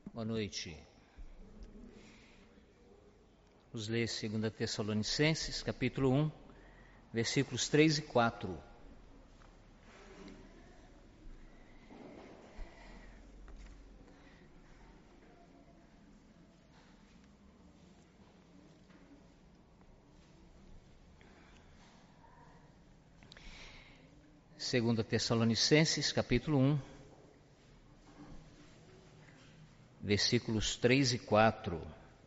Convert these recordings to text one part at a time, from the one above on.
Boa noite. Vamos ler 2 Tessalonicenses, capítulo 1, versículos 3 e 4. Segunda Tessalonicenses, capítulo 1, versículos 3 e 4.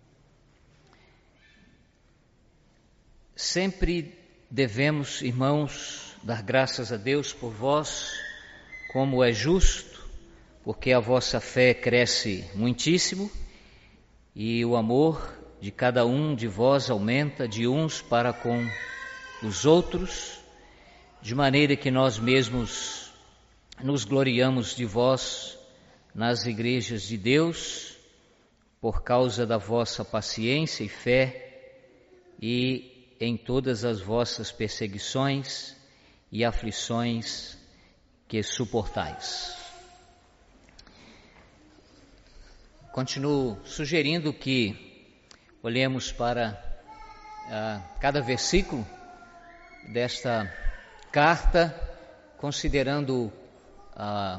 Sempre devemos, irmãos, dar graças a Deus por vós, como é justo, porque a vossa fé cresce muitíssimo e o amor de cada um de vós aumenta de uns para com os outros, de maneira que nós mesmos nos gloriamos de vós nas igrejas de Deus, por causa da vossa paciência e fé, e em todas as vossas perseguições e aflições que suportais. Continuo sugerindo que olhemos para cada versículo desta carta, considerando a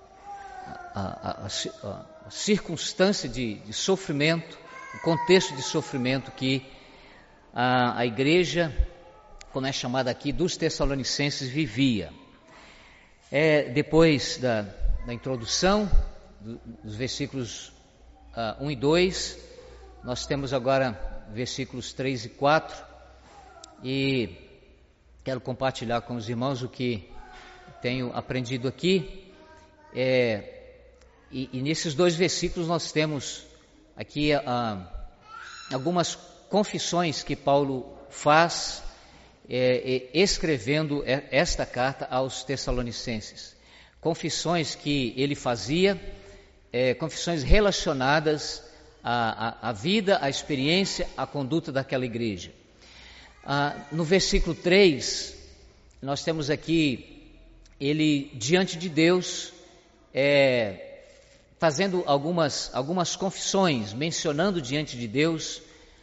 circunstância de sofrimento, o contexto de sofrimento que a igreja, como é chamada aqui, dos Tessalonicenses, vivia. Depois da introdução, dos versículos 1 e 2, nós temos agora versículos 3 e 4, e quero compartilhar com os irmãos o que tenho aprendido aqui. E nesses dois versículos nós temos aqui algumas confissões que Paulo faz escrevendo esta carta aos Tessalonicenses. Confissões que ele fazia, confissões relacionadas à vida, à experiência, à conduta daquela igreja. No versículo 3, nós temos aqui ele diante de Deus, fazendo algumas confissões, mencionando diante de Deus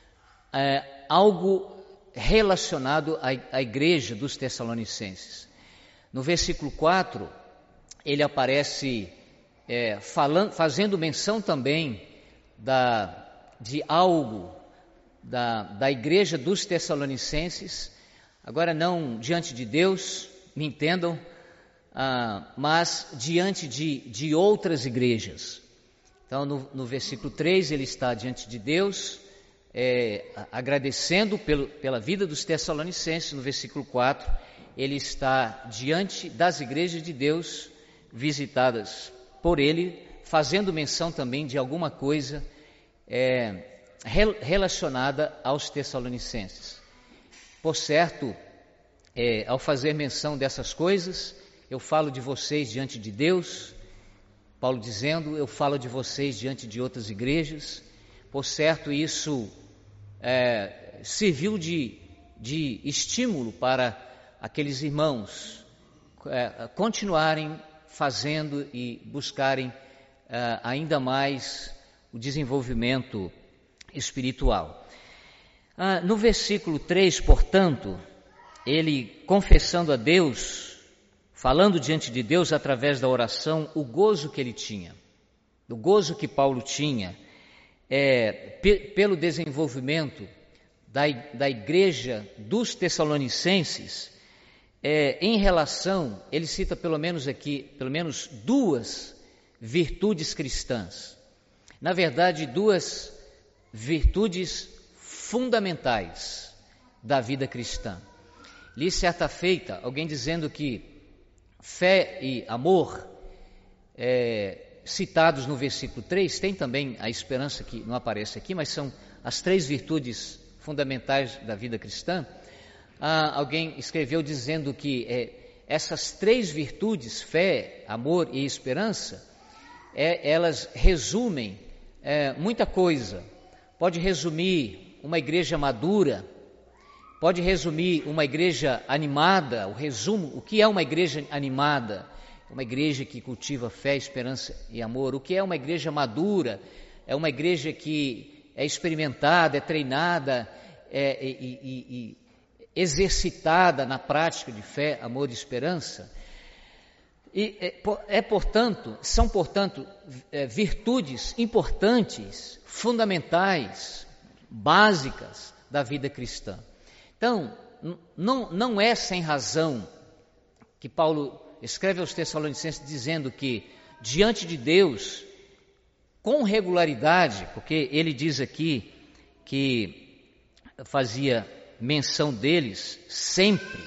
algo relacionado à igreja dos Tessalonicenses. No versículo 4, ele aparece fazendo menção também de algo da igreja dos Tessalonicenses, agora não diante de Deus, me entendam, mas diante de outras igrejas. Então no versículo 3 ele está diante de Deus, agradecendo pela vida dos Tessalonicenses. No versículo 4 ele está diante das igrejas de Deus visitadas por ele, fazendo menção também de alguma coisa relacionada aos Tessalonicenses. Por certo, ao fazer menção dessas coisas, eu falo de vocês diante de Deus, Paulo dizendo, eu falo de vocês diante de outras igrejas. Por certo, isso serviu de estímulo para aqueles irmãos continuarem fazendo e buscarem ainda mais o desenvolvimento espiritual. No versículo 3, portanto, ele confessando a Deus, falando diante de Deus através da oração, o gozo que ele tinha, o gozo que Paulo tinha pelo desenvolvimento da igreja dos Tessalonicenses, em relação, ele cita pelo menos duas virtudes cristãs. Na verdade, duas virtudes fundamentais da vida cristã. Li certa feita alguém dizendo que fé e amor, citados no versículo 3, tem também a esperança que não aparece aqui, mas são as três virtudes fundamentais da vida cristã. Alguém escreveu dizendo que essas três virtudes, fé, amor e esperança, elas resumem muita coisa. Pode resumir uma igreja madura, pode resumir uma igreja animada. O que é uma igreja animada? Uma igreja que cultiva fé, esperança e amor. O que é uma igreja madura? é uma igreja que é experimentada, é treinada, e exercitada na prática de fé, amor e esperança. E são, portanto, virtudes importantes, fundamentais, básicas da vida cristã. Então, não é sem razão que Paulo escreve aos Tessalonicenses dizendo que, diante de Deus, com regularidade, porque ele diz aqui que fazia menção deles sempre,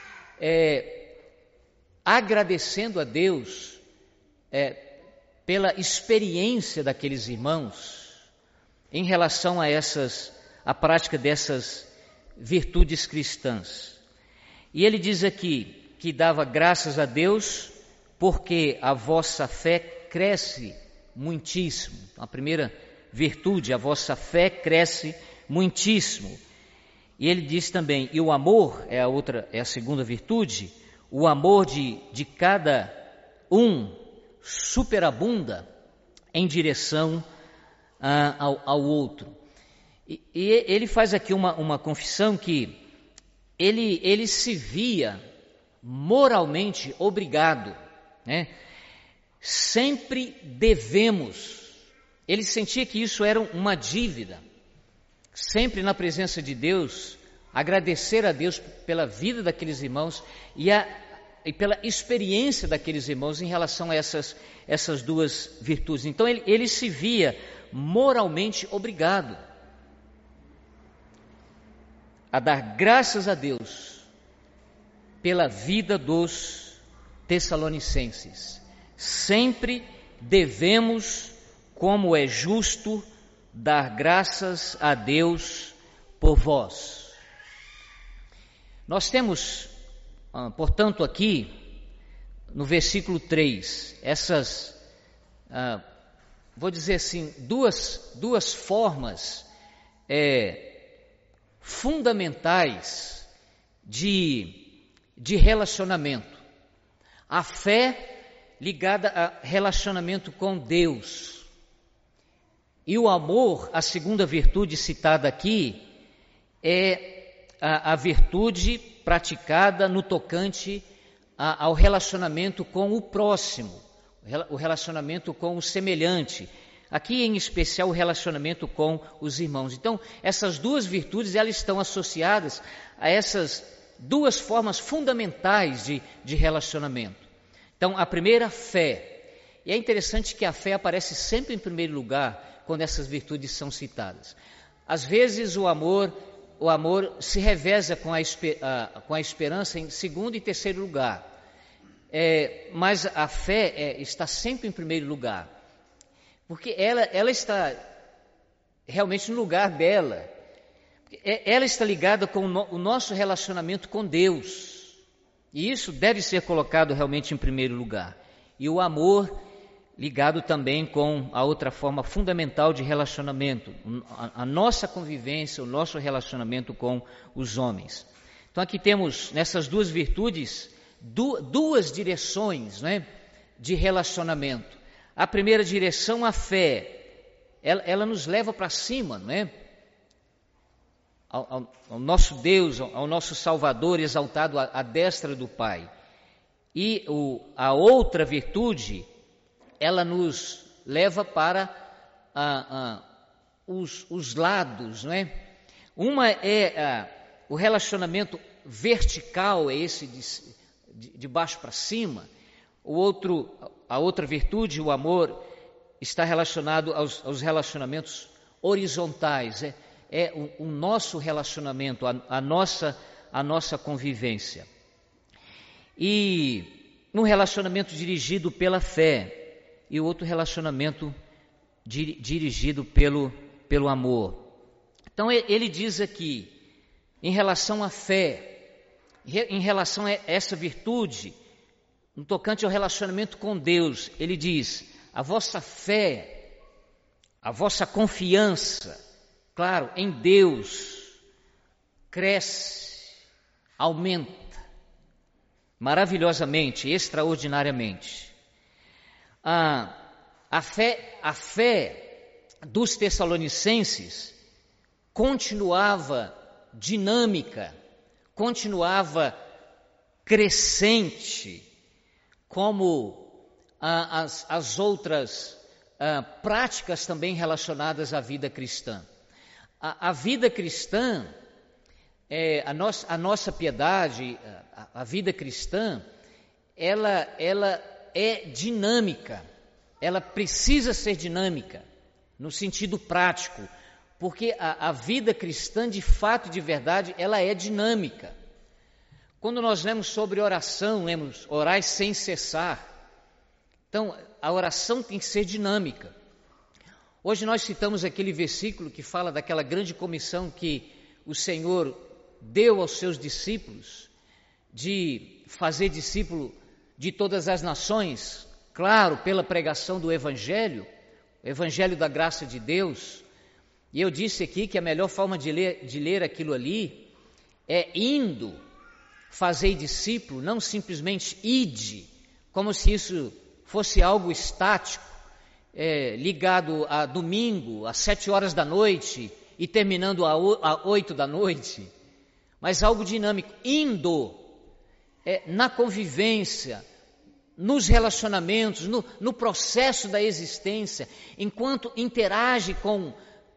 agradecendo a Deus pela experiência daqueles irmãos em relação à prática dessas virtudes cristãs. E ele diz aqui que dava graças a Deus porque a vossa fé cresce muitíssimo. A primeira virtude, a vossa fé cresce muitíssimo. E ele diz também, e o amor é a segunda virtude, o amor de cada um superabunda em direção ao outro. E ele faz aqui uma confissão que ele se via moralmente obrigado, né? Sempre devemos. Ele sentia que isso era uma dívida. Sempre na presença de Deus, agradecer a Deus pela vida daqueles irmãos e pela experiência daqueles irmãos em relação a essas duas virtudes. Então ele se via moralmente obrigado a dar graças a Deus pela vida dos Tessalonicenses. Sempre devemos, como é justo, dar graças a Deus por vós. Nós temos, portanto, aqui no versículo 3, vou dizer assim, duas formas fundamentais de relacionamento. A fé ligada a relacionamento com Deus. E o amor, a segunda virtude citada aqui, é a virtude praticada no tocante ao relacionamento com o próximo, o relacionamento com o semelhante. Aqui, em especial, o relacionamento com os irmãos. Então, essas duas virtudes, elas estão associadas a essas duas formas fundamentais de relacionamento. Então, a primeira, fé. E é interessante que a fé aparece sempre em primeiro lugar quando essas virtudes são citadas. Às vezes, o amor se reveza com a esperança em segundo e terceiro lugar. Mas a fé está sempre em primeiro lugar, porque ela está realmente no lugar dela. Ela está ligada com o nosso relacionamento com Deus, e isso deve ser colocado realmente em primeiro lugar. E o amor ligado também com a outra forma fundamental de relacionamento, a nossa convivência, o nosso relacionamento com os homens. Então aqui temos nessas duas virtudes duas direções, né, de relacionamento. A primeira direção, a fé, ela nos leva para cima, né, ao nosso Deus, ao nosso Salvador exaltado à destra do Pai. E a outra virtude, ela nos leva para os lados, não é? Uma é o relacionamento vertical, é esse de baixo para cima. A outra virtude, o amor, está relacionado aos relacionamentos horizontais, o nosso relacionamento, a nossa convivência. E um relacionamento dirigido pela fé e o outro relacionamento dirigido pelo amor. Então ele diz aqui, em relação à fé, em relação a essa virtude, no tocante ao relacionamento com Deus, ele diz, a vossa fé, a vossa confiança, claro, em Deus, cresce, aumenta, maravilhosamente, extraordinariamente. A fé dos Tessalonicenses continuava dinâmica, continuava crescente, como as outras práticas também relacionadas à vida cristã. A vida cristã, a nossa piedade, a vida cristã, ela é dinâmica, ela precisa ser dinâmica, no sentido prático, porque a vida cristã, de fato e de verdade, ela é dinâmica. Quando nós lemos sobre oração, lemos orai sem cessar. Então, a oração tem que ser dinâmica. Hoje nós citamos aquele versículo que fala daquela grande comissão que o Senhor deu aos seus discípulos, de fazer discípulo de todas as nações, claro, pela pregação do Evangelho, o Evangelho da graça de Deus. E eu disse aqui que a melhor forma de ler aquilo ali é indo, fazei discípulo, não simplesmente ide, como se isso fosse algo estático, ligado a domingo, às 7 horas da noite e terminando às 8 da noite, mas algo dinâmico, indo, na convivência, nos relacionamentos, no processo da existência, enquanto interage com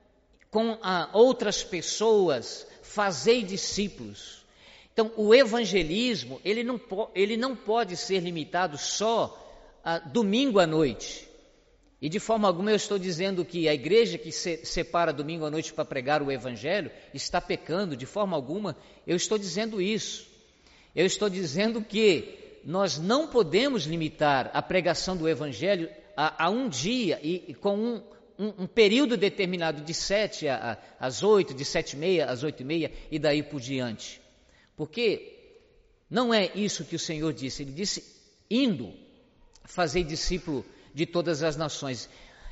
outras pessoas, fazei discípulos. Então, o evangelismo, ele não pode ser limitado só a domingo à noite. E de forma alguma eu estou dizendo que a igreja que separa domingo à noite para pregar o evangelho está pecando, de forma alguma eu estou dizendo isso. Eu estou dizendo que nós não podemos limitar a pregação do evangelho a um dia e com um período determinado de 7 às 8, de 7h30 às 8h30 e daí por diante. Porque não é isso que o Senhor disse. Ele disse, indo, fazei discípulo de todas as nações.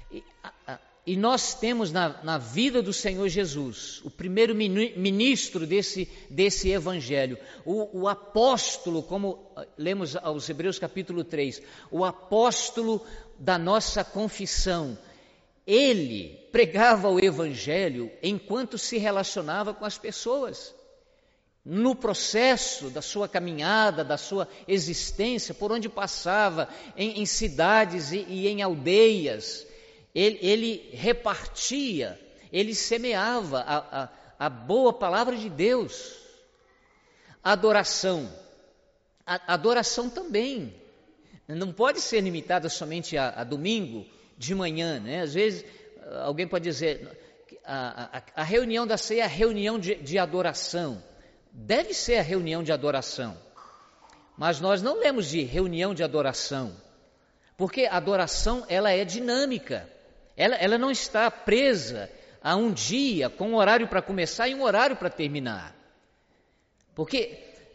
E nós temos na vida do Senhor Jesus, o primeiro ministro desse evangelho, o apóstolo, como lemos aos Hebreus capítulo 3, o apóstolo da nossa confissão. Ele pregava o evangelho enquanto se relacionava com as pessoas. No processo da sua caminhada, da sua existência, por onde passava, em cidades e em aldeias, ele repartia, ele semeava a boa palavra de Deus. A adoração também não pode ser limitada somente a domingo de manhã, né? Às vezes alguém pode dizer, a reunião da ceia é a reunião de adoração. Deve ser a reunião de adoração, mas nós não lemos de reunião de adoração, porque a adoração ela é dinâmica, ela não está presa a um dia com um horário para começar e um horário para terminar, porque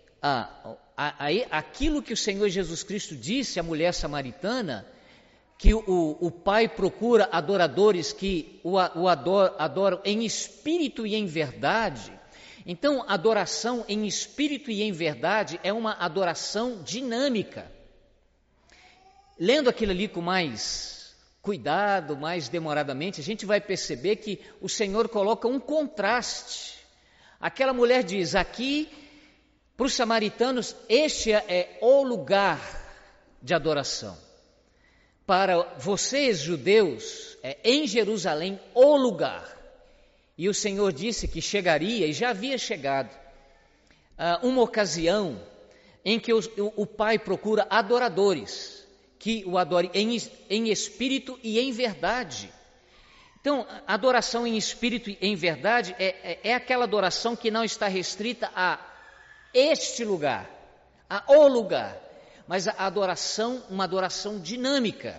aquilo que o Senhor Jesus Cristo disse à mulher samaritana, que o Pai procura adoradores que o adoram em espírito e em verdade. Então, adoração em espírito e em verdade é uma adoração dinâmica. Lendo aquilo ali com mais cuidado, mais demoradamente, a gente vai perceber que o Senhor coloca um contraste. Aquela mulher diz, aqui, para os samaritanos, este é o lugar de adoração. Para vocês, judeus, em Jerusalém, o lugar. E o Senhor disse que chegaria, e já havia chegado, uma ocasião em que o Pai procura adoradores, que o adore em espírito e em verdade. Então, adoração em espírito e em verdade é aquela adoração que não está restrita a este lugar, a o lugar, mas a adoração, uma adoração dinâmica,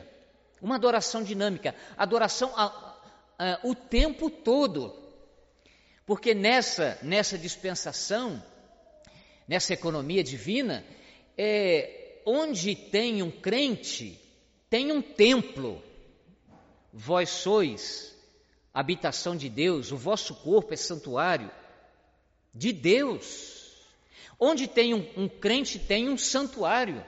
adoração o tempo todo. Porque nessa dispensação, nessa economia divina, onde tem um crente, tem um templo. Vós sois habitação de Deus, o vosso corpo é santuário de Deus. Onde tem um crente, tem um santuário.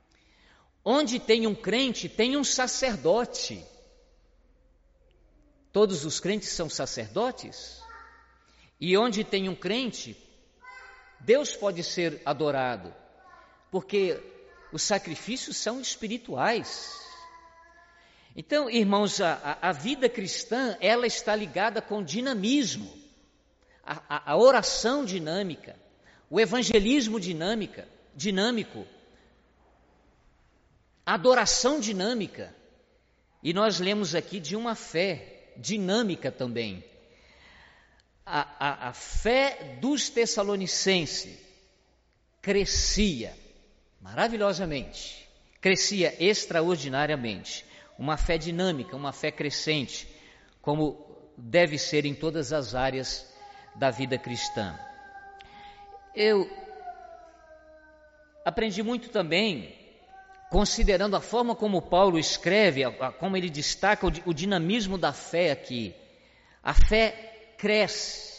Onde tem um crente, tem um sacerdote. todos os crentes são sacerdotes, e onde tem um crente, Deus pode ser adorado, porque os sacrifícios são espirituais. Então, irmãos, a vida cristã, ela está ligada com dinamismo, a oração dinâmica, o evangelismo dinâmico, a adoração dinâmica. E nós lemos aqui de uma fé dinâmica também. A fé dos Tessalonicenses crescia maravilhosamente, crescia extraordinariamente. Uma fé dinâmica, uma fé crescente, como deve ser em todas as áreas da vida cristã. Eu aprendi muito também, considerando a forma como Paulo escreve, como ele destaca o dinamismo da fé aqui. A fé cresce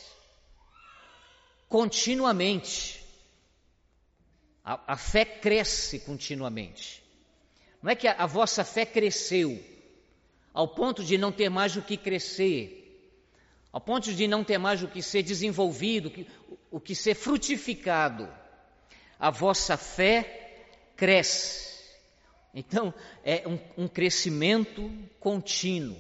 continuamente. A fé cresce continuamente. Não é que a vossa fé cresceu ao ponto de não ter mais o que crescer, ao ponto de não ter mais o que ser desenvolvido, o que ser frutificado. A vossa fé cresce. Então, é um crescimento contínuo.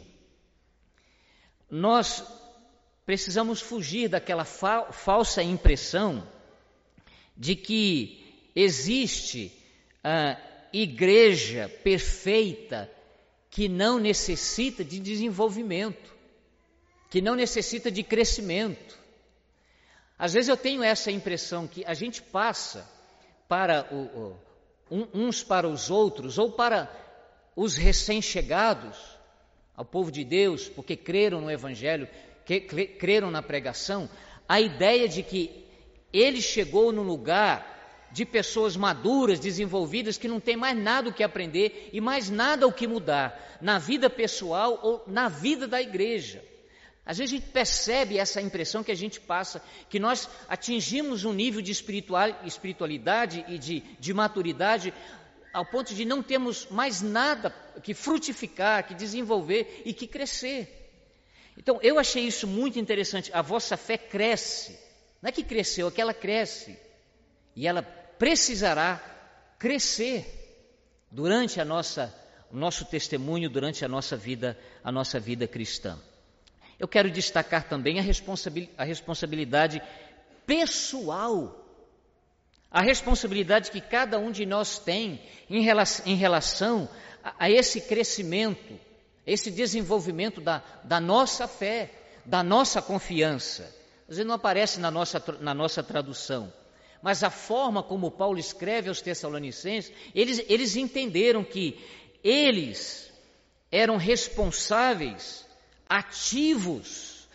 Nós precisamos fugir daquela falsa impressão de que existe a igreja perfeita que não necessita de desenvolvimento, que não necessita de crescimento. Às vezes eu tenho essa impressão que a gente passa para uns para os outros, ou para os recém-chegados ao povo de Deus, porque creram no Evangelho, creram na pregação, a ideia de que ele chegou num lugar de pessoas maduras, desenvolvidas, que não tem mais nada o que aprender e mais nada o que mudar na vida pessoal ou na vida da igreja. Às vezes a gente percebe essa impressão que a gente passa, que nós atingimos um nível de espiritualidade e de maturidade ao ponto de não termos mais nada que frutificar, que desenvolver e que crescer. Então eu achei isso muito interessante. A vossa fé cresce, não é que cresceu, é que ela cresce. E ela precisará crescer durante o nosso testemunho, durante a nossa vida cristã. Eu quero destacar também a responsabilidade pessoal, a responsabilidade que cada um de nós tem em relação a esse crescimento, esse desenvolvimento da nossa fé, da nossa confiança. Às vezes não aparece na nossa tradução, mas a forma como Paulo escreve aos Tessalonicenses, eles entenderam que eles eram responsáveis ativos,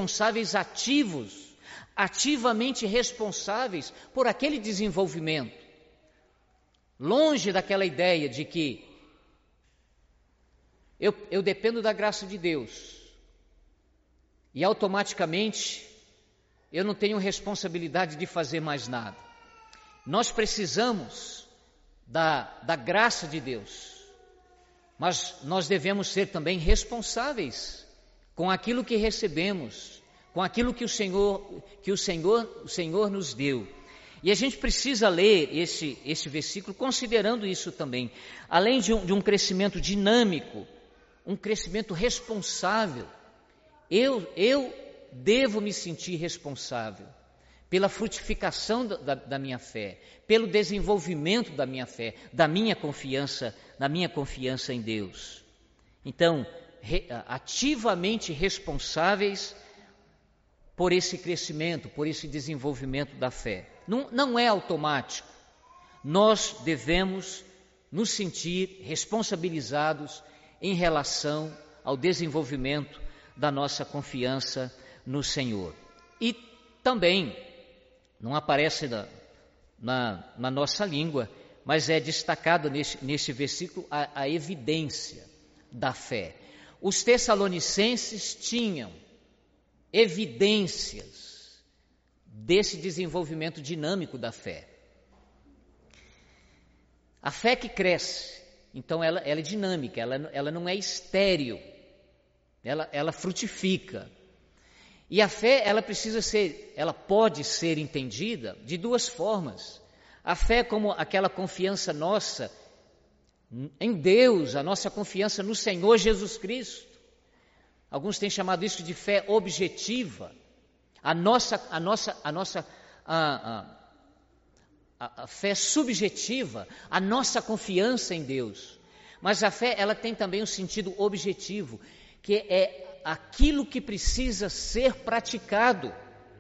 ativamente responsáveis por aquele desenvolvimento. Longe daquela ideia de que eu dependo da graça de Deus e automaticamente eu não tenho responsabilidade de fazer mais nada. Nós precisamos da graça de Deus, mas nós devemos ser também responsáveis com aquilo que recebemos, com aquilo que o Senhor nos deu. E a gente precisa ler esse versículo considerando isso também. Além de um crescimento dinâmico, um crescimento responsável, eu devo me sentir responsável pela frutificação da minha fé, pelo desenvolvimento da minha fé, da minha confiança em Deus. Então, ativamente responsáveis por esse crescimento, por esse desenvolvimento da fé. Não é automático. Nós devemos nos sentir responsabilizados em relação ao desenvolvimento da nossa confiança no Senhor. E também, não aparece na nossa língua, mas é destacado nesse versículo a evidência da fé. Os Tessalonicenses tinham evidências desse desenvolvimento dinâmico da fé. A fé que cresce, então ela é dinâmica, ela não é estéril. ela frutifica. E a fé, ela pode ser entendida de duas formas. A fé como aquela confiança nossa em Deus, a nossa confiança no Senhor Jesus Cristo. Alguns têm chamado isso de fé objetiva. A fé subjetiva, a nossa confiança em Deus. Mas a fé, ela tem também um sentido objetivo, que é aquilo que precisa ser praticado.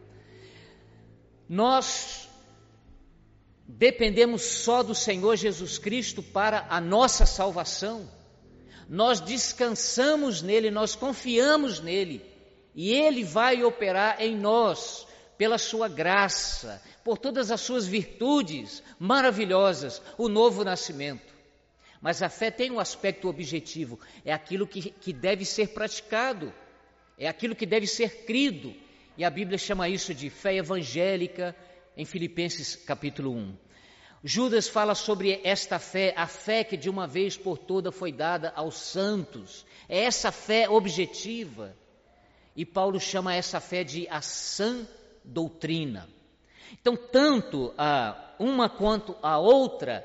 Nós dependemos só do Senhor Jesus Cristo para a nossa salvação. Nós descansamos nele, nós confiamos nele, e ele vai operar em nós, pela sua graça, por todas as suas virtudes maravilhosas, o novo nascimento. Mas a fé tem um aspecto objetivo, é aquilo que deve ser praticado, é aquilo que deve ser crido, e a Bíblia chama isso de fé evangélica, em Filipenses capítulo 1. Judas fala sobre esta fé, a fé que de uma vez por toda foi dada aos santos, é essa fé objetiva, e Paulo chama essa fé de a sã doutrina. Então, tanto a uma quanto a outra,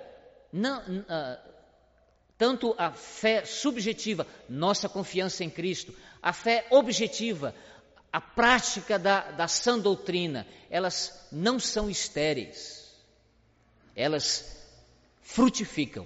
tanto a fé subjetiva, nossa confiança em Cristo, a fé objetiva, a prática da sã doutrina, elas não são estéreis, elas frutificam.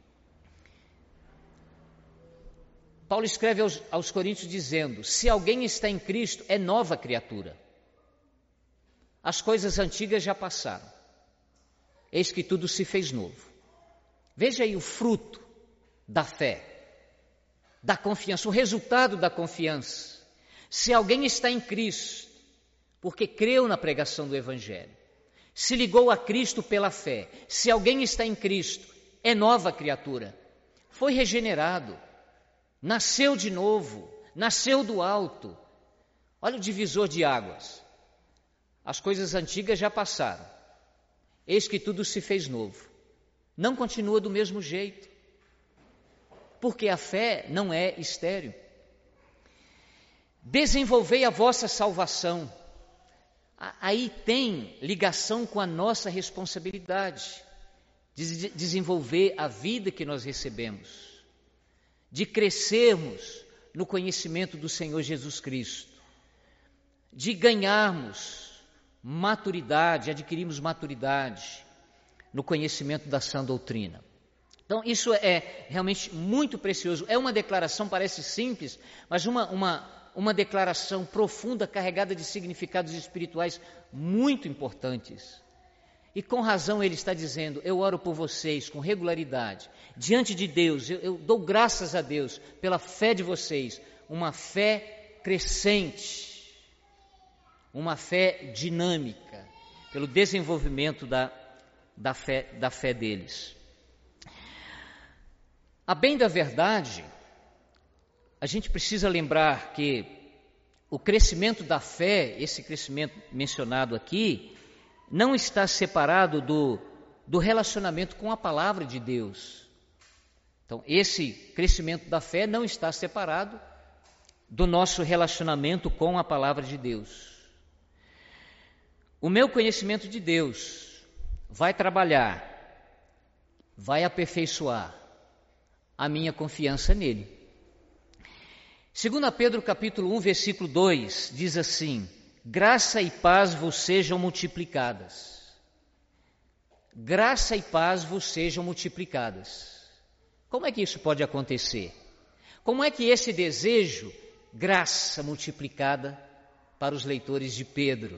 Paulo escreve aos Coríntios dizendo: se alguém está em Cristo, é nova criatura. As coisas antigas já passaram, eis que tudo se fez novo. Veja aí o fruto da fé, da confiança, o resultado da confiança. Se alguém está em Cristo, porque creu na pregação do Evangelho, se ligou a Cristo pela fé, se alguém está em Cristo, é nova criatura, foi regenerado, nasceu de novo, nasceu do alto. Olha o divisor de águas. As coisas antigas já passaram, eis que tudo se fez novo. Não continua do mesmo jeito, porque a fé não é estéril. Desenvolvei a vossa salvação. Aí tem ligação com a nossa responsabilidade de desenvolver a vida que nós recebemos, de crescermos no conhecimento do Senhor Jesus Cristo, de ganharmos maturidade, adquirirmos maturidade no conhecimento da sã doutrina. Então, isso é realmente muito precioso. É uma declaração, parece simples, mas uma declaração profunda, carregada de significados espirituais muito importantes. E com razão ele está dizendo: eu oro por vocês com regularidade, diante de Deus, eu dou graças a Deus pela fé de vocês, uma fé crescente, uma fé dinâmica, pelo desenvolvimento da fé deles. A bem da verdade, a gente precisa lembrar que o crescimento da fé, esse crescimento mencionado aqui, não está separado do relacionamento com a palavra de Deus. Então, esse crescimento da fé não está separado do nosso relacionamento com a palavra de Deus. O meu conhecimento de Deus vai trabalhar, vai aperfeiçoar a minha confiança nele. 2 Pedro capítulo 1, versículo 2, diz assim: graça e paz vos sejam multiplicadas. Graça e paz vos sejam multiplicadas. Como é que isso pode acontecer? Como é que esse desejo, graça multiplicada para os leitores de Pedro,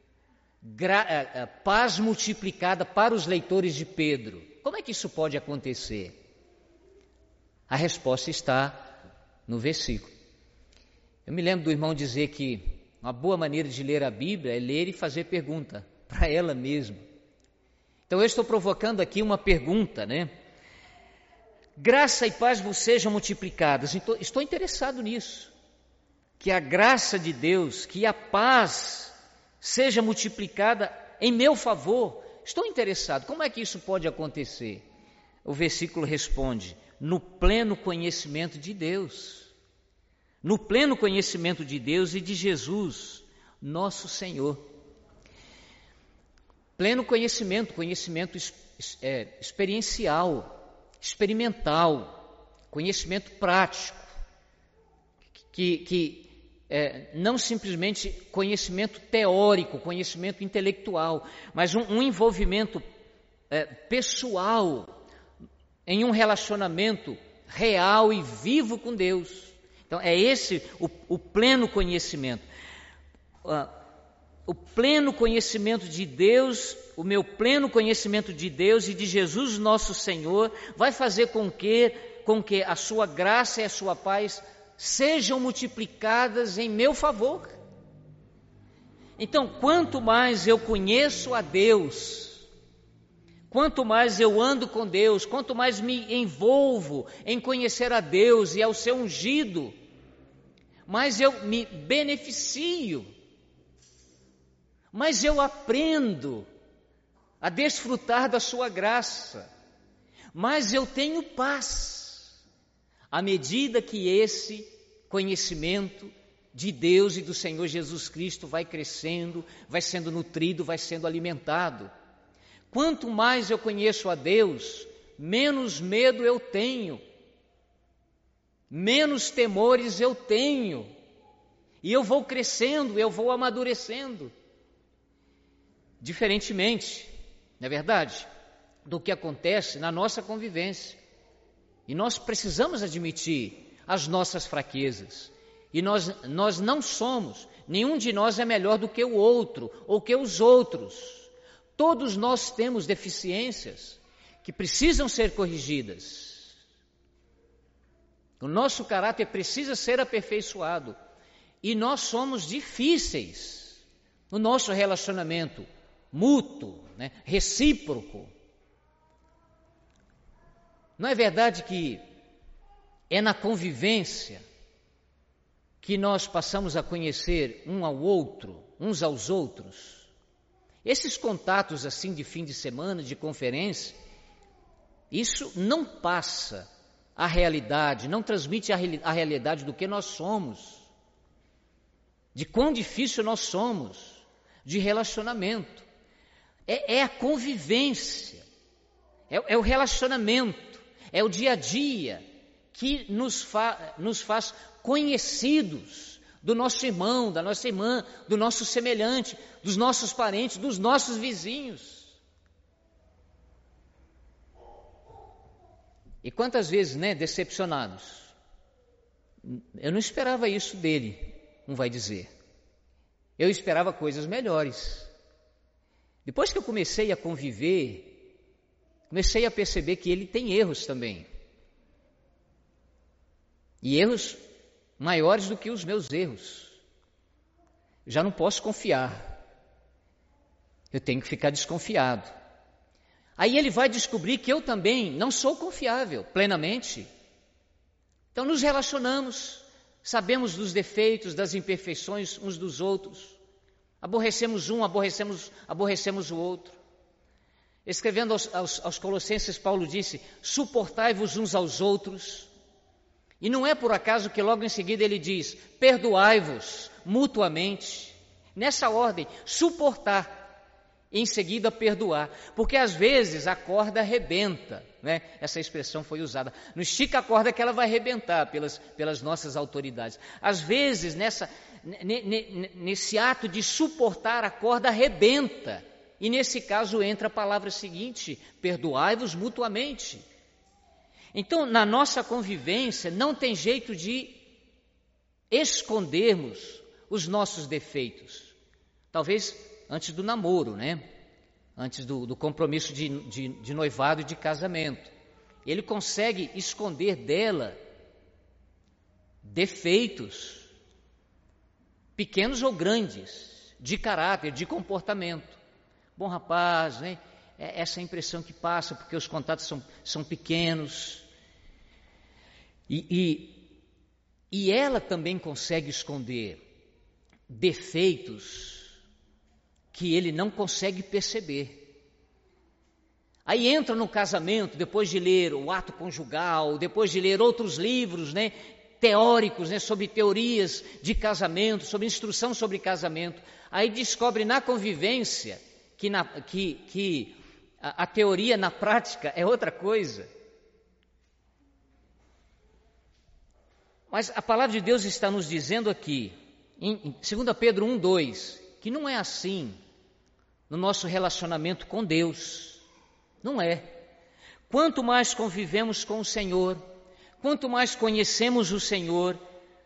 paz multiplicada para os leitores de Pedro, como é que isso pode acontecer? A resposta está no versículo. Eu me lembro do irmão dizer que uma boa maneira de ler a Bíblia é ler e fazer pergunta para ela mesma. Então eu estou provocando aqui uma pergunta, né? Graça e paz vos sejam multiplicadas. Então, estou interessado nisso, que a graça de Deus, que a paz seja multiplicada em meu favor. Estou interessado. Como é que isso pode acontecer? O versículo responde: no pleno conhecimento de Deus. no pleno conhecimento de Deus e de Jesus, nosso Senhor. Pleno conhecimento, experiencial, experimental, conhecimento prático, que não simplesmente conhecimento teórico, conhecimento intelectual, mas um envolvimento pessoal em um relacionamento real e vivo com Deus. Então é esse o pleno conhecimento. O pleno conhecimento de Deus, o meu pleno conhecimento de Deus e de Jesus nosso Senhor vai fazer com que a sua graça e a sua paz sejam multiplicadas em meu favor. Então, quanto mais eu conheço a Deus, quanto mais eu ando com Deus, quanto mais me envolvo em conhecer a Deus e ao seu ungido, mais eu me beneficio, mais eu aprendo a desfrutar da sua graça, mais eu tenho paz, à medida que esse conhecimento de Deus e do Senhor Jesus Cristo vai crescendo, vai sendo nutrido, vai sendo alimentado. Quanto mais eu conheço a Deus, menos medo eu tenho, menos temores eu tenho, e eu vou crescendo, eu vou amadurecendo. Diferentemente, não é verdade, do que acontece na nossa convivência. E nós precisamos admitir as nossas fraquezas. E nós não somos, nenhum de nós é melhor do que o outro, ou que os outros. Todos nós temos deficiências que precisam ser corrigidas. O nosso caráter precisa ser aperfeiçoado. E nós somos difíceis no nosso relacionamento mútuo, recíproco. Não é verdade que é na convivência que nós passamos a conhecer um ao outro, uns aos outros? Esses contatos assim de fim de semana, de conferência, isso não passa a realidade, não transmite a realidade do que nós somos, de quão difícil nós somos de relacionamento. É a convivência, é o relacionamento, é o dia a dia que nos faz conhecidos do nosso irmão, da nossa irmã, do nosso semelhante, dos nossos parentes, dos nossos vizinhos. E quantas vezes, decepcionados? Eu não esperava isso dele, um vai dizer. Eu esperava coisas melhores. Depois que eu comecei a conviver, comecei a perceber que ele tem erros também. E erros maiores do que os meus erros. Já não posso confiar. Eu tenho que ficar desconfiado. Aí ele vai descobrir que eu também não sou confiável plenamente. Então nos relacionamos, sabemos dos defeitos, das imperfeições uns dos outros. Aborrecemos um, aborrecemos o outro. Escrevendo aos Colossenses, Paulo disse: suportai-vos uns aos outros. E não é por acaso que logo em seguida ele diz: perdoai-vos mutuamente. Nessa ordem, suportar, e em seguida perdoar. Porque às vezes a corda arrebenta, Essa expressão foi usada. Não estica a corda que ela vai arrebentar pelas nossas autoridades. Às vezes, nesse ato de suportar, a corda arrebenta. E nesse caso entra a palavra seguinte: perdoai-vos mutuamente. Então, na nossa convivência, não tem jeito de escondermos os nossos defeitos. Talvez antes do namoro, Antes do compromisso de noivado e de casamento. Ele consegue esconder dela defeitos, pequenos ou grandes, de caráter, de comportamento. Bom rapaz, É essa impressão que passa, porque os contatos são pequenos. E ela também consegue esconder defeitos que ele não consegue perceber. Aí entra no casamento, depois de ler o ato conjugal, depois de ler outros livros, teóricos, né, sobre teorias de casamento, sobre instrução sobre casamento. Aí descobre na convivência que a teoria na prática é outra coisa. Mas a palavra de Deus está nos dizendo aqui, em 2 Pedro 1:2, que não é assim no nosso relacionamento com Deus. Não é. Quanto mais convivemos com o Senhor, quanto mais conhecemos o Senhor,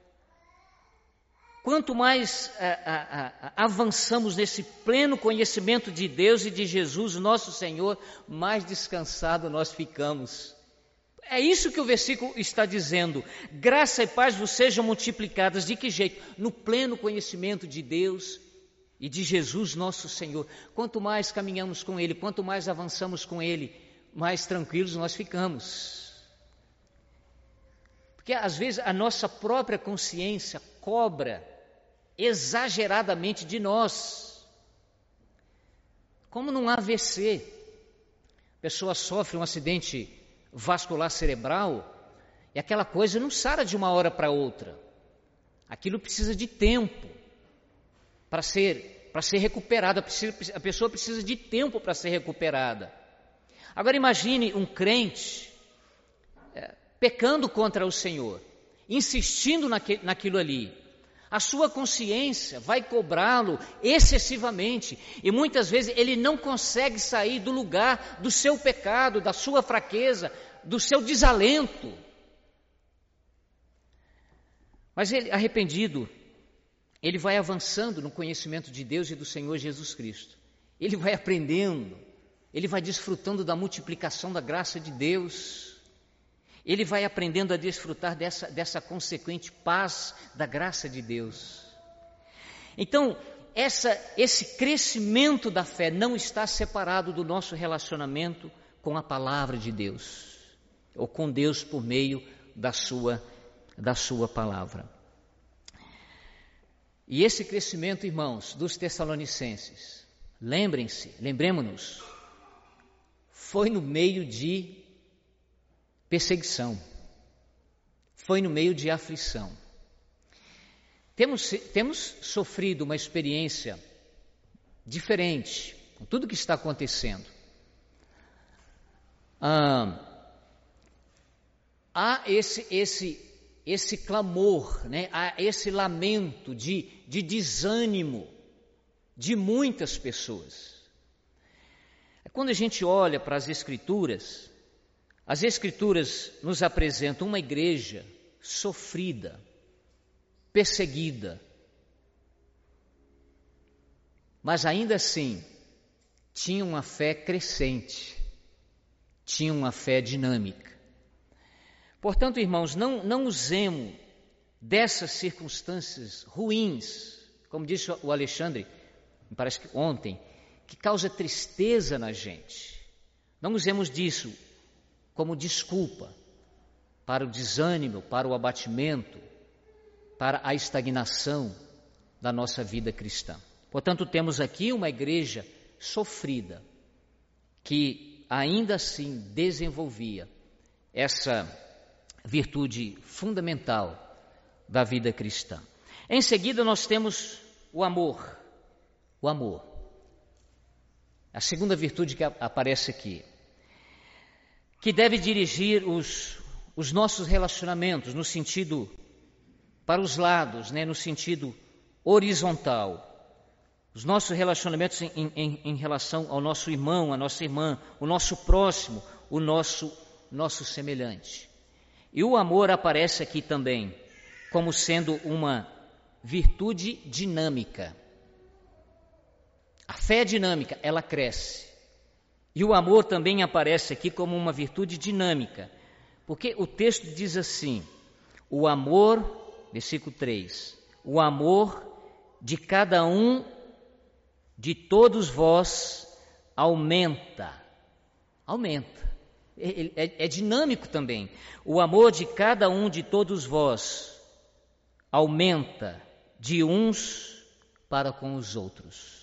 quanto mais avançamos nesse pleno conhecimento de Deus e de Jesus, nosso Senhor, mais descansado nós ficamos. É isso que o versículo está dizendo. Graça e paz vos sejam multiplicadas. De que jeito? No pleno conhecimento de Deus e de Jesus, nosso Senhor. Quanto mais caminhamos com Ele, quanto mais avançamos com Ele, mais tranquilos nós ficamos. Porque às vezes a nossa própria consciência cobra exageradamente de nós. Como num AVC, a pessoa sofre um acidente vascular cerebral e aquela coisa não sara de uma hora para outra. Aquilo precisa de tempo para ser recuperada, a pessoa precisa de tempo para ser recuperada. Agora imagine um crente pecando contra o Senhor, insistindo naquilo ali. A sua consciência vai cobrá-lo excessivamente e muitas vezes ele não consegue sair do lugar do seu pecado, da sua fraqueza, do seu desalento. Mas ele, arrependido, ele vai avançando no conhecimento de Deus e do Senhor Jesus Cristo. Ele vai aprendendo, ele vai desfrutando da multiplicação da graça de Deus. Ele vai aprendendo a desfrutar dessa consequente paz da graça de Deus. Então, esse crescimento da fé não está separado do nosso relacionamento com a palavra de Deus, ou com Deus por meio da sua palavra. E esse crescimento, irmãos, dos Tessalonicenses, lembremos-nos, foi no meio de perseguição, foi no meio de aflição. Temos sofrido uma experiência diferente com tudo que está acontecendo. Há esse clamor, né? Há esse lamento de desânimo de muitas pessoas. Quando a gente olha para as Escrituras nos apresentam uma igreja sofrida, perseguida, mas ainda assim tinha uma fé crescente, tinha uma fé dinâmica. Portanto, irmãos, não usemos dessas circunstâncias ruins, como disse o Alexandre, me parece que ontem, que causa tristeza na gente. Não usemos disso como desculpa para o desânimo, para o abatimento, para a estagnação da nossa vida cristã. Portanto, temos aqui uma igreja sofrida, que ainda assim desenvolvia essa virtude fundamental da vida cristã. Em seguida, nós temos o amor. O amor. A segunda virtude que aparece aqui, que deve dirigir os nossos relacionamentos no sentido para os lados, né, no sentido horizontal. Os nossos relacionamentos em relação ao nosso irmão, à nossa irmã, o nosso próximo, o nosso semelhante. E o amor aparece aqui também como sendo uma virtude dinâmica. A fé é dinâmica, ela cresce. E o amor também aparece aqui como uma virtude dinâmica, porque o texto diz assim: o amor, versículo 3, o amor de cada um de todos vós aumenta. É dinâmico também. O amor de cada um de todos vós aumenta de uns para com os outros.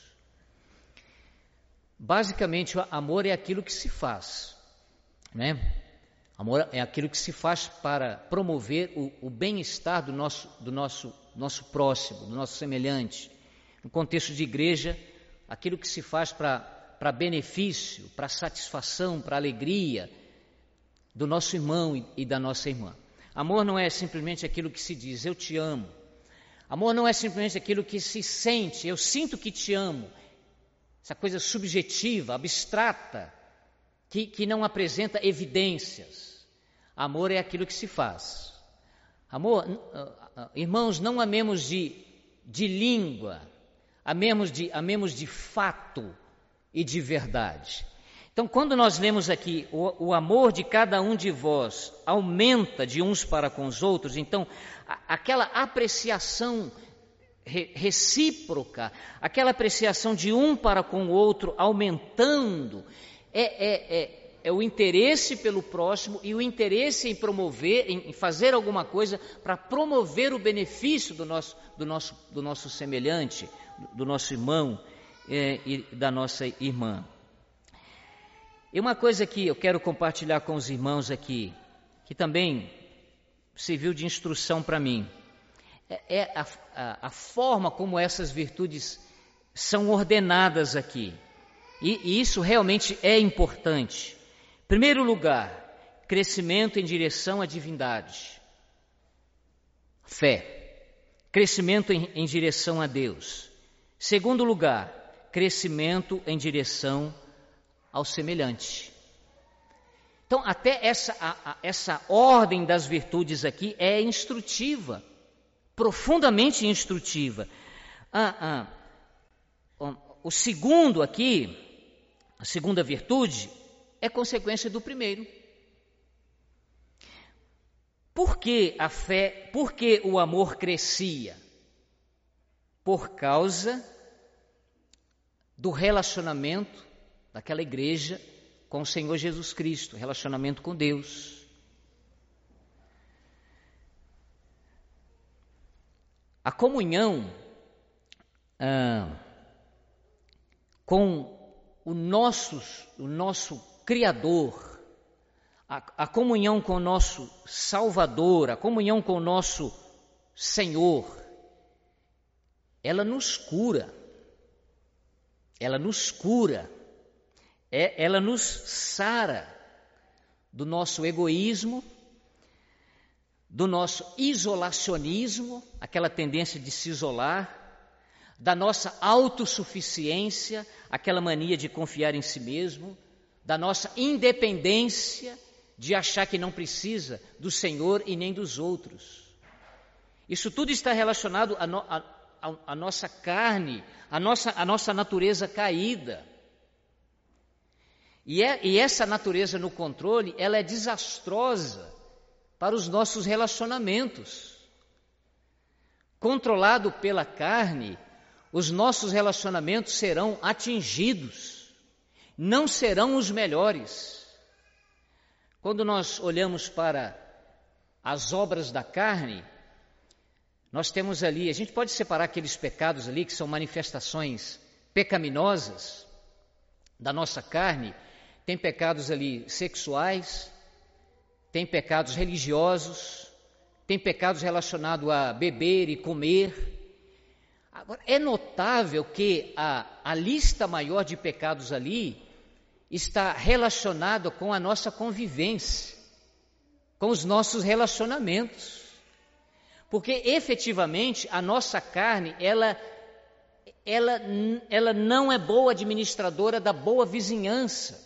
Basicamente, o amor é aquilo que se faz, né? Amor é aquilo que se faz para promover o bem-estar do nosso próximo, do nosso semelhante. No contexto de igreja, aquilo que se faz para benefício, para satisfação, para alegria do nosso irmão e da nossa irmã. Amor não é simplesmente aquilo que se diz, eu te amo. Amor não é simplesmente aquilo que se sente, eu sinto que te amo. Essa coisa subjetiva, abstrata, que não apresenta evidências. Amor é aquilo que se faz. Amor, irmãos, não amemos de língua, amemos de fato e de verdade. Então, quando nós lemos aqui, o amor de cada um de vós aumenta de uns para com os outros, então, aquela apreciação recíproca, aquela apreciação de um para com o outro aumentando, é o interesse pelo próximo e o interesse em promover, em fazer alguma coisa para promover o benefício do nosso semelhante, do nosso irmão e da nossa irmã. E uma coisa que eu quero compartilhar com os irmãos aqui, que também serviu de instrução para mim, é a forma como essas virtudes são ordenadas aqui. E isso realmente é importante. Em primeiro lugar, crescimento em direção à divindade. Fé. Crescimento em direção a Deus. Segundo lugar, crescimento em direção ao semelhante. Então, até essa ordem das virtudes aqui é instrutiva, profundamente instrutiva. O segundo aqui, a segunda virtude, é consequência do primeiro. Por que a fé, por que o amor crescia? Por causa do relacionamento daquela igreja com o Senhor Jesus Cristo, relacionamento com Deus. A comunhão com o nosso Criador, a comunhão com o nosso Salvador, a comunhão com o nosso Senhor, ela nos cura, ela nos sara do nosso egoísmo, do nosso isolacionismo, aquela tendência de se isolar, da nossa autossuficiência, aquela mania de confiar em si mesmo, da nossa independência, de achar que não precisa do Senhor e nem dos outros. Isso tudo está relacionado à nossa carne, à nossa natureza caída. E essa natureza no controle, ela é desastrosa para os nossos relacionamentos. Controlado pela carne, os nossos relacionamentos serão atingidos, não serão os melhores. Quando nós olhamos para as obras da carne, nós temos ali, a gente pode separar aqueles pecados ali que são manifestações pecaminosas da nossa carne. Tem pecados ali sexuais, tem pecados religiosos, tem pecados relacionados a beber e comer. Agora, é notável que a lista maior de pecados ali está relacionada com a nossa convivência, com os nossos relacionamentos. Porque efetivamente a nossa carne, ela não é boa administradora da boa vizinhança.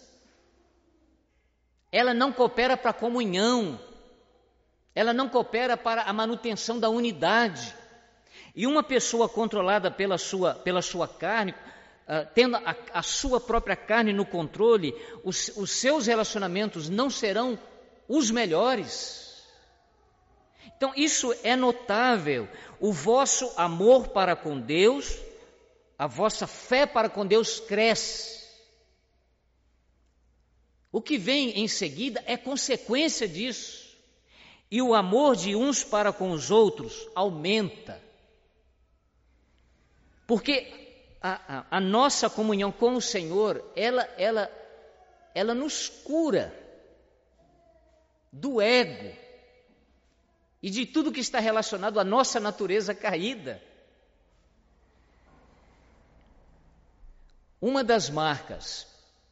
Ela não coopera para a comunhão, ela não coopera para a manutenção da unidade. E uma pessoa controlada pela sua carne, tendo a sua própria carne no controle, os seus relacionamentos não serão os melhores. Então isso é notável. O vosso amor para com Deus, a vossa fé para com Deus cresce. O que vem em seguida é consequência disso. E o amor de uns para com os outros aumenta. Porque a nossa comunhão com o Senhor, ela nos cura do ego e de tudo que está relacionado à nossa natureza caída. Uma das marcas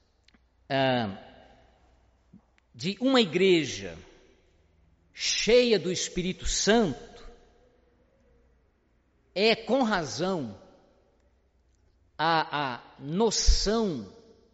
de uma igreja cheia do Espírito Santo é, com razão, a noção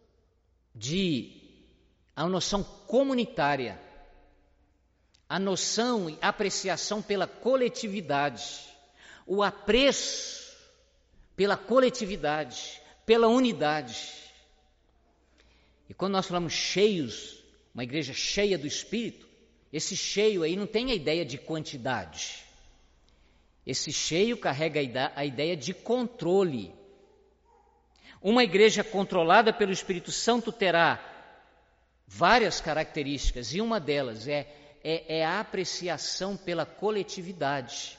comunitária, a noção e apreciação pela coletividade, o apreço pela coletividade, pela unidade. E quando nós falamos cheios, uma igreja cheia do Espírito, esse cheio aí não tem a ideia de quantidade. Esse cheio carrega a ideia de controle. Uma igreja controlada pelo Espírito Santo terá várias características, e uma delas é a apreciação pela coletividade.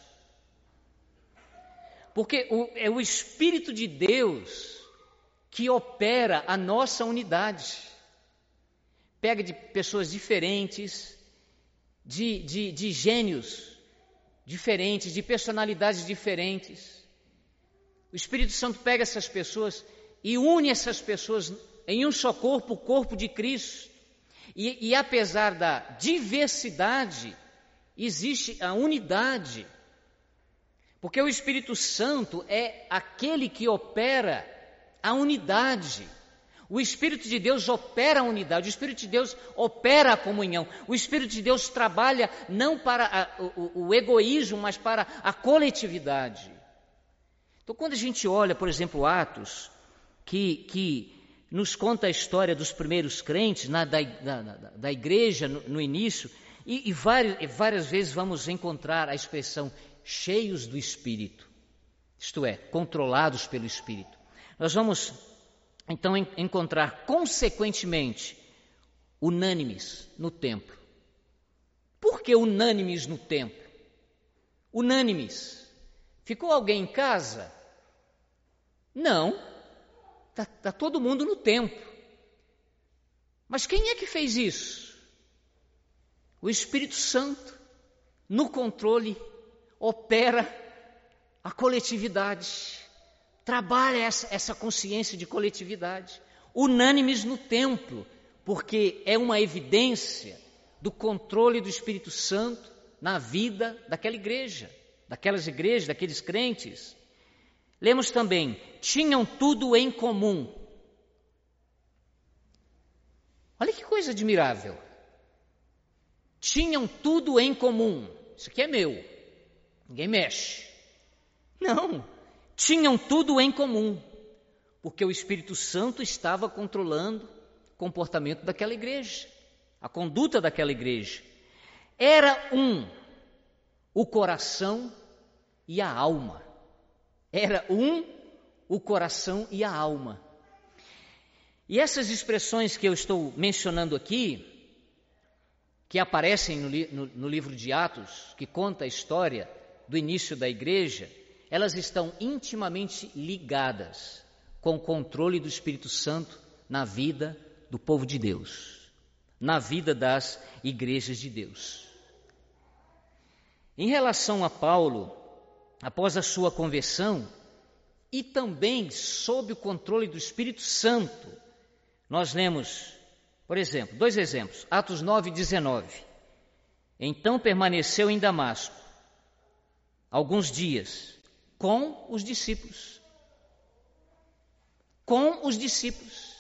Porque é o Espírito de Deus que opera a nossa unidade. Pega de pessoas diferentes, de gênios diferentes, de personalidades diferentes. O Espírito Santo pega essas pessoas e une essas pessoas em um só corpo, o corpo de Cristo. E apesar da diversidade, existe a unidade. Porque o Espírito Santo é aquele que opera a unidade. O Espírito de Deus opera a unidade, o Espírito de Deus opera a comunhão. O Espírito de Deus trabalha não para o egoísmo, mas para a coletividade. Então, quando a gente olha, por exemplo, Atos, que nos conta a história dos primeiros crentes da igreja no início, e várias vezes vamos encontrar a expressão cheios do Espírito, isto é, controlados pelo Espírito. Nós vamos então encontrar consequentemente unânimes no templo. Por que unânimes no templo? Unânimes. Ficou alguém em casa? Não. Está todo mundo no templo. Mas quem é que fez isso? O Espírito Santo, no controle, opera a coletividade, trabalha essa consciência de coletividade, unânimes no templo, porque é uma evidência do controle do Espírito Santo na vida daquela igreja, daquelas igrejas, daqueles crentes. Lemos também, tinham tudo em comum. Olha que coisa admirável. Tinham tudo em comum. Isso aqui é meu, ninguém mexe. Não, tinham tudo em comum, porque o Espírito Santo estava controlando o comportamento daquela igreja, a conduta daquela igreja. Era o coração e a alma. Era o coração e a alma. E essas expressões que eu estou mencionando aqui, que aparecem no livro de Atos, que conta a história do início da igreja, elas estão intimamente ligadas com o controle do Espírito Santo na vida do povo de Deus, na vida das igrejas de Deus. Em relação a Paulo, após a sua conversão, e também sob o controle do Espírito Santo, nós lemos, por exemplo, 2 exemplos, Atos 9:19. Então permaneceu em Damasco alguns dias com os discípulos. Com os discípulos.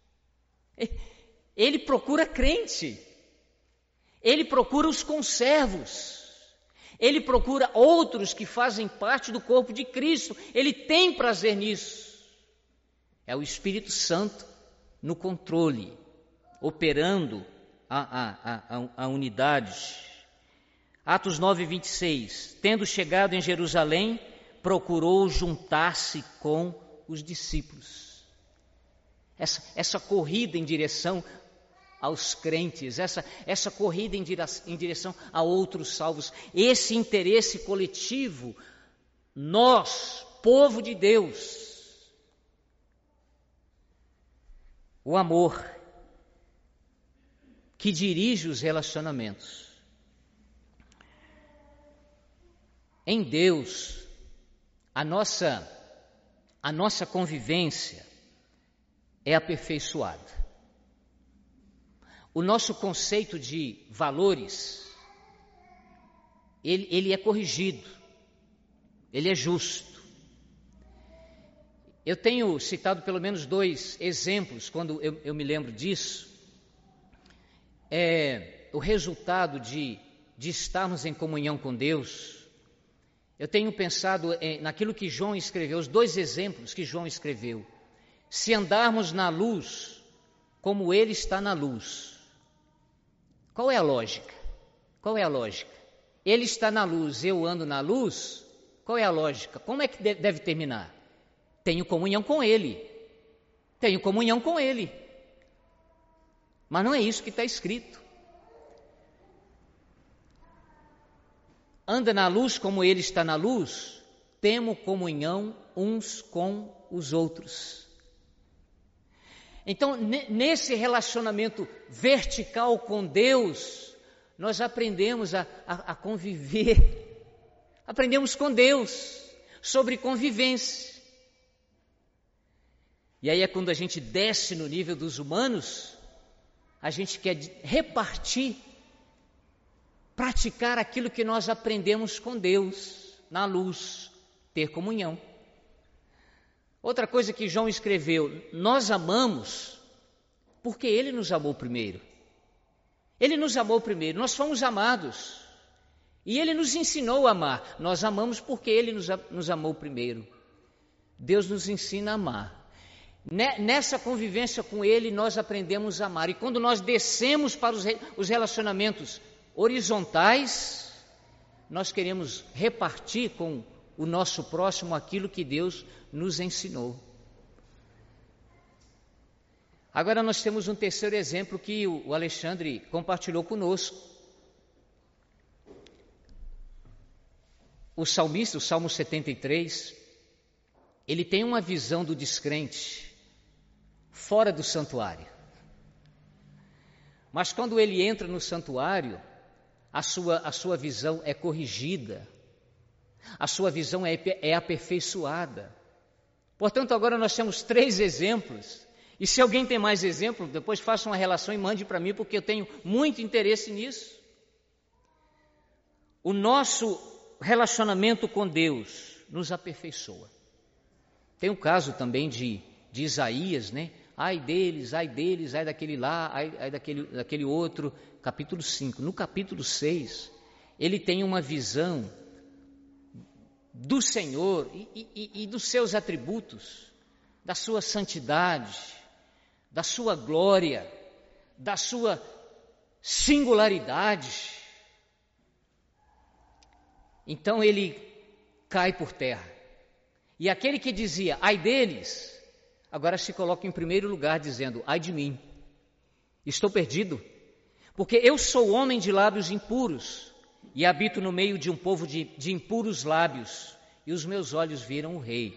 Ele procura crente, ele procura os conservos, ele procura outros que fazem parte do corpo de Cristo, ele tem prazer nisso. É o Espírito Santo no controle, operando a unidade. Atos 9:26, tendo chegado em Jerusalém, procurou juntar-se com os discípulos. Essa corrida em direção aos crentes, essa corrida em direção a outros salvos, esse interesse coletivo, nós, povo de Deus, o amor que dirige os relacionamentos. Em Deus, a nossa convivência é aperfeiçoada. O nosso conceito de valores, ele é corrigido, ele é justo. Eu tenho citado pelo menos 2 exemplos, quando eu me lembro disso. O resultado de estarmos em comunhão com Deus. Eu tenho pensado naquilo que João escreveu, os 2 exemplos que João escreveu. Se andarmos na luz, como Ele está na luz. Qual é a lógica? Qual é a lógica? Ele está na luz, eu ando na luz. Qual é a lógica? Como é que deve terminar? Tenho comunhão com Ele. Tenho comunhão com Ele. Mas não é isso que está escrito. Anda na luz como Ele está na luz, temo comunhão uns com os outros. Então, nesse relacionamento vertical com Deus, nós aprendemos a conviver. Aprendemos com Deus sobre convivência. E aí é quando a gente desce no nível dos humanos, a gente quer repartir, praticar aquilo que nós aprendemos com Deus, na luz, ter comunhão. Outra coisa que João escreveu, nós amamos porque Ele nos amou primeiro. Ele nos amou primeiro, nós fomos amados. E Ele nos ensinou a amar. Nós amamos porque Ele nos amou primeiro. Deus nos ensina a amar. Nessa convivência com Ele, nós aprendemos a amar. E quando nós descemos para os relacionamentos horizontais, nós queremos repartir com o nosso próximo aquilo que Deus nos ensinou. Agora nós temos um terceiro exemplo que o Alexandre compartilhou conosco. O salmista, o Salmo 73, ele tem uma visão do descrente fora do santuário. Mas quando ele entra no santuário, a sua visão é corrigida, a sua visão é aperfeiçoada. Portanto, agora nós temos 3 exemplos, e se alguém tem mais exemplos, depois faça uma relação e mande para mim, porque eu tenho muito interesse nisso. O nosso relacionamento com Deus nos aperfeiçoa. Tem o caso também de Isaías, né? Ai deles, ai daquele lá, ai daquele outro, capítulo 5. No capítulo 6, ele tem uma visão do Senhor e dos seus atributos, da sua santidade, da sua glória, da sua singularidade. Então ele cai por terra. E aquele que dizia, ai deles, agora se coloca em primeiro lugar dizendo, ai de mim, estou perdido, porque eu sou homem de lábios impuros e habito no meio de um povo de impuros lábios, e os meus olhos viram o Rei.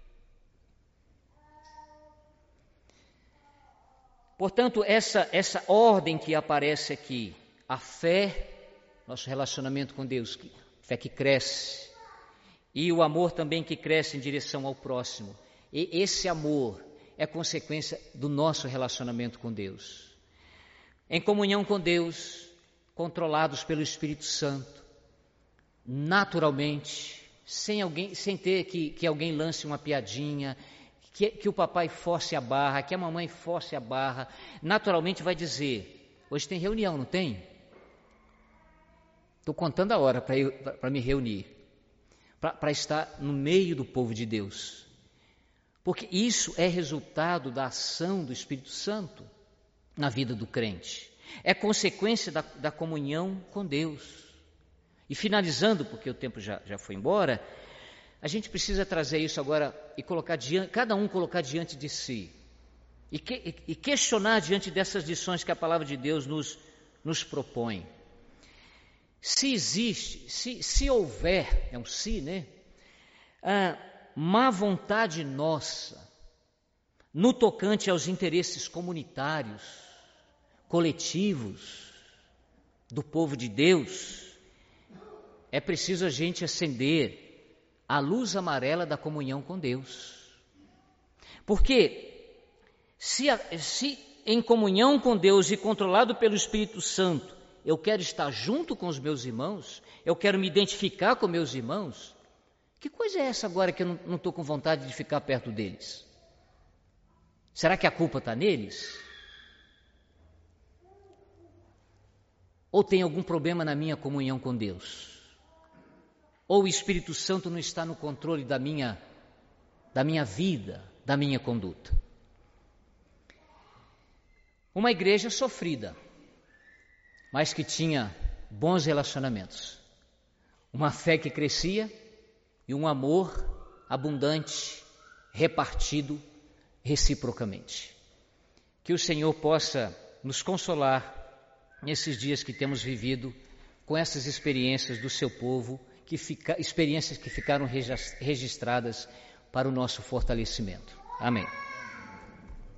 Portanto, essa ordem que aparece aqui, a fé, nosso relacionamento com Deus, fé que cresce, e o amor também que cresce em direção ao próximo. E esse amor é consequência do nosso relacionamento com Deus. Em comunhão com Deus, controlados pelo Espírito Santo, naturalmente, sem ter que alguém lance uma piadinha, que o papai force a barra, que a mamãe force a barra, naturalmente vai dizer, hoje tem reunião, não tem? Estou contando a hora para me reunir, para estar no meio do povo de Deus. Porque isso é resultado da ação do Espírito Santo na vida do crente. É consequência da comunhão com Deus. E finalizando, porque o tempo já foi embora, a gente precisa trazer isso agora e cada um colocar diante de si. E questionar diante dessas lições que a palavra de Deus nos propõe. Se existe, se houver, é um se, né? Má vontade nossa no tocante aos interesses comunitários, coletivos do povo de Deus, é preciso a gente acender a luz amarela da comunhão com Deus. Porque se em comunhão com Deus e controlado pelo Espírito Santo, eu quero estar junto com os meus irmãos, eu quero me identificar com meus irmãos, que coisa é essa agora que eu não estou com vontade de ficar perto deles? Será que a culpa está neles? Ou tem algum problema na minha comunhão com Deus? Ou o Espírito Santo não está no controle da minha vida, da minha conduta? Uma igreja sofrida, mas que tinha bons relacionamentos, uma fé que crescia e um amor abundante, repartido reciprocamente. Que o Senhor possa nos consolar nesses dias que temos vivido com essas experiências do seu povo, experiências que ficaram registradas para o nosso fortalecimento. Amém.